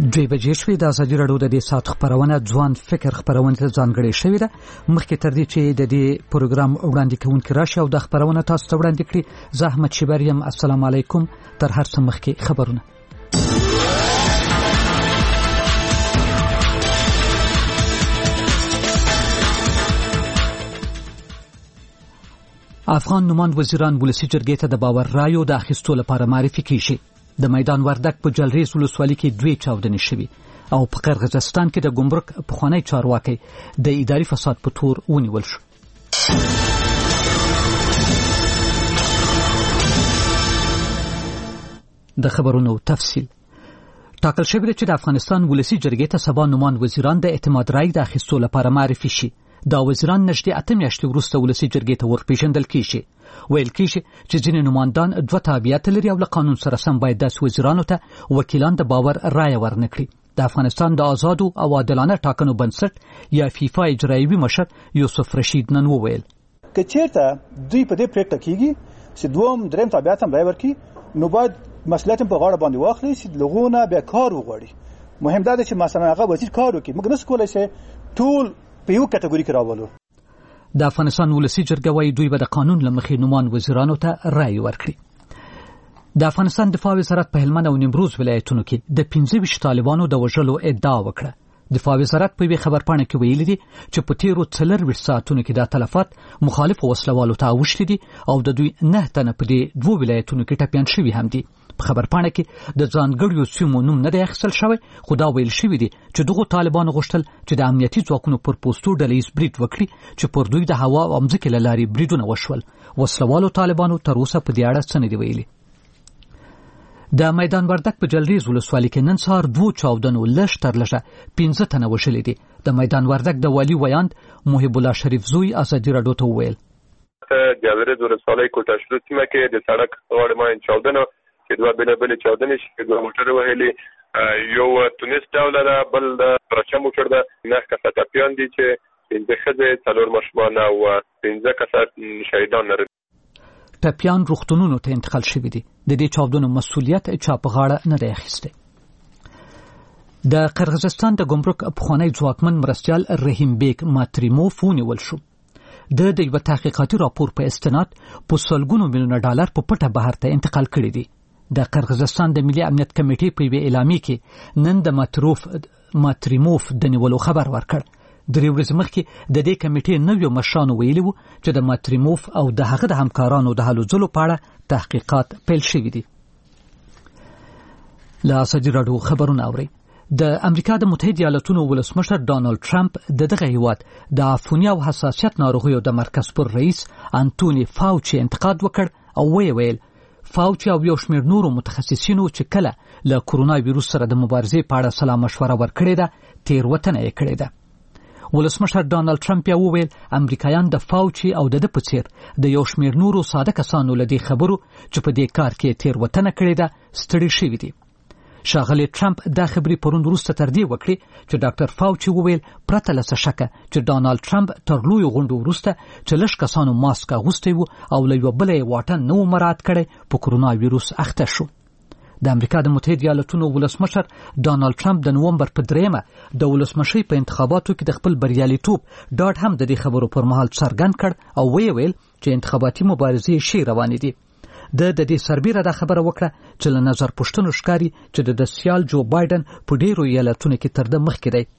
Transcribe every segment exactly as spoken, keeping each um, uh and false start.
دوی بجې شوې د ازادي راډیو د دې ساعت خبرونه ځوان فکر خبرونه ته ځانګړې شوې ده. مخکې تر دې چې د دې پروګرام وړاندې کوونکی راشي او د خبرونه تاسو ته وړاندې کړي، زه احمد شیبر یم. السلام علیکم. تر هر څه مخکې خبرونه. افغان نوماند وزیران ولسی جرګې ته د باور رایو د اخیستو لپاره معرفي کیږي. د میدان وردک په جلریز ولسوالۍ کې دوی چاودنې شوي او په قرغیزستان کې د ګمرک پخوانی چارواکي د اداري فساد په تور ونیول شو. د خبرونو تفصیل. ټاکل شوی دی چې د افغانستان ولسی جرګې ته سبا نوماند وزیران د اعتماد رای د اخیستو لپاره معرفي شي. دا وزیران نږدې اته میاشتې وروسته ولسی جرګې ته ورپېژندل کیږي. ویل کیږي چې ځینې نوماندان دوه تابعیت لري او له قانون سره سم باید داسې وزیرانو ته وکیلان د باور رایه ورنکړي. د افغانستان د آزادو او عادلانه ټاکنو بنسټ یا فیفا اجرایوي مشر یوسف رشید نن وویل که چیرته دوی په دې پریکړه کیږي چې دوم دریم تابعیت هم رای ورکړي، نو باید مسؤلیت په غاړه باندې واخلي چې لغونه به کار وغوړي. مهم دا دی چې مثلا هغه وزیر کار وکړي، موږ نس کولای شي ټول په یو کټګوري کې راولو. د افغانستان ولسی جرګه وايي دوی به د قانون لمخې نومان وزیرانو ته رای ورکړي. د افغانستان دفاع وزارت په هلمند او نیمروز ولایتونو کې د پنځه ویشت طالبانو د وژلو ادعا وکړه. دفاع وزارت په یوه خبرپاڼه کې ویلي دي چې په تیرو څلورویشت ساعتونو کې دا تلفات مخالف وسلوالو ته اوښتي دي او د دوی نه تنه په دې دوه ولایتونو کې ټپیان شوي هم دي. په خبرپاڼه کې د ځانګړیو سیمو نوم نه دی اخیستل شوی، خو دا ویل شوي دي چې دغو طالبانو غوښتل چې د امنیتي ځواکونو پر پوستو ډله ییز برید وکړي چې پر دوی د هوا او ځمکې له لارې بریدونه وشول. وسلوالو طالبانو تر اوسه په دې اړه څه نه دي ویلي. د میدان وردک په جلریز ولسوالۍ کې نن سهار دوه چاودنو لږ تر لږه پنځه تنه وژلي دي. د میدان وردک د والي ویاند محب الله شریف زوی ازادي راډیو ته وویل جلریز ولسوالۍ کوټه شلو سیمه کې د سړک غاړې باندې چاودنه چې دوه بل بل چاودنې چې دوه موټر وهلي، یو تونس ډول ده، بل د پرچا موټر ده. نه کسه ټپیان دي چې پنځه ښځې څلور ماشومان او پنځه کسه شهیدان لري. ټپیان روغتونونو ته انتقال شوي دي. د دې چاودنو مسؤلیت چا په غاړه نه دی اخیستی. د قرغیزستان د ګمرک پخوانی ځواکمن مرستیال رحیم بیگ ماتریموف ونیول شو. د د یو تحقیقاتي راپور په استناد په سلګونو میلیونه ډالر په پټه بهر ته انتقال کړي دي. د قرغیزستان د ملي امنیت کمیټې په یوه اعلامیه کې نن د ماتروف ماتریموف د نیولو خبر ورکړ. درې ورځې مخکې د دې کمیټې نویو مشرانو ویلي وو چې د ماتریموف او د هغه د همکارانو د هلو ځلو په اړه تحقیقات پیل شوي دي. له ازادي راډیو خبرونه اورئ. د امریکا د متحده ایالاتونو ولسمشر ډانلډ ټرمپ د دغه هیواد د عفونی او حساسیت ناروغیو د مرکز پر رئیس انټونی فاوچي انتقاد وکړ او ویې ویل فاوچي او یو شمېر نورو متخصصینو چې کله له کرونا ویروس سره د مبارزې په اړه سلا مشوره ورکړې ده، تېروتنه یې کړې ده. ولسمشر ډانلډ ټرمپ یې وویل امریکایان د فاوچي او د ده په څېر د یو شمېر نورو ساده کسانو له دې خبرو چې په دې کار کې تېروتنه کړې ده ستړي شوي دي. ښاغلی ټرمپ دا خبرې پرون وروسته تر دې وکړې چې ډاکټر فاوچي وویل پرته له څه شکه چې ډانلډ ټرمپ تر لویو غونډو وروسته چې لږ کسانو ماسک اغوستی و او له یوه بله یې واټن نه و مراعات کړی په کرونا ویروس اخته شو. د امریکا د متحده ایالاتونو ولسمشر ډانلډ ټرمپ د نومبر په دریمه د ولسمشۍ په انتخاباتو کې د خپل بریالیتوب ډاډ هم د دې خبرو پر مهال څرګند کړ او ویې ویل چې انتخاباتي مبارزې ښې روانې دي. د د دې سربیره دا خبره وکړه چې له نظر پوښتنو ښکاري چې د سیال جو بایدن په ډیرو ایالتونو کې تر ده مخکې دی.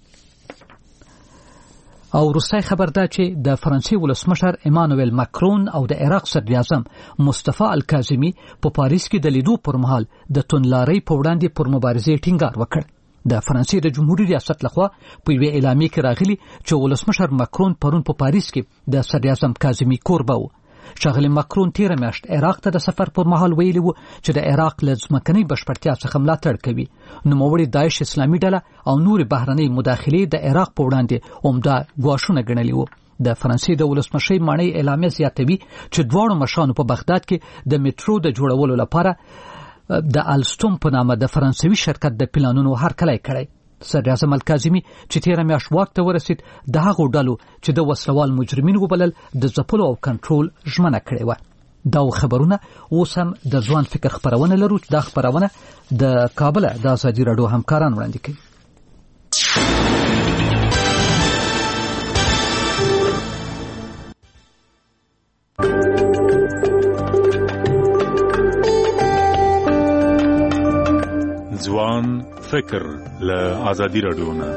او وروستی خبر دا چې د فرانسې ولسمشر ایمانوئل ماکرون او د عراق صدر اعظم مصطفی الکاظمي په پاریس کې د لیدو پر مهال د توندلارۍ په وړاندې پر مبارزې ټینګار وکړ. د فرانسې د جمهوریت ریاست لخوا په یوه اعلامیه کې راغلي چې ولسمشر ماکرون پرون په پاریس کې د صدر اعظم کاظمي کوربه و. ښاغلی ماکرون تیره میاشت عراق ته د سفر پر مهال ویلي وو چې د عراق له ځمکنۍ بشپړتیا څخه ملاتړ کوي. نوموړي داعش اسلامي ډله او نورې بهرنۍ مداخلې د عراق په وړاندې عمده ګواښونه ګڼلي وو. د فرانسې د ولسمشۍ ماڼۍ اعلامیه زیاتوي چې دواړو مشرانو په بغداد کې د میټرو د جوړولو لپاره د الستوم په نامه د فرانسوي شرکت د پلانونو هرکلی کړی. صدر اعظم الکاظمي چې تیره میاشت واک ته ورسید د هغو ډلو چې د وسلوال مجرمین وبلل د ځپلو او کنټرول ژمنه کړې وه. دا خبرونه اوس هم د ځوان فکر خبرونه لرو چې دا خبرونه د کابل د ازادي راډیو همکاران وړاندې کوي. ځوان فکر له ازادي راډیو نه.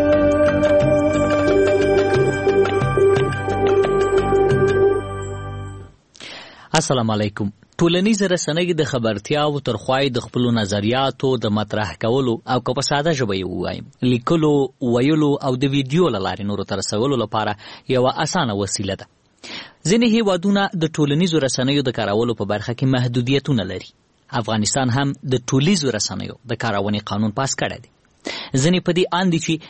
السلام علیکم. ټولنیز رسنۍ د خبرتیاو تر خوای د خپل نظریاتو د مطرح کولو او که په ساده ژبه یې ووایم لیکلو، ویلو او د ویډیو له لارې نورو ته رسولو لپاره یوه اسانه وسیله ده. ځینې هیوادونه د ټولنیزو رسنیو د کارولو په برخه کې محدودیتونه لري. افغانستان هم د ټولیزو رسنیو د کارونې قانون پاس کړی دی. ځینې په دې اند دي چې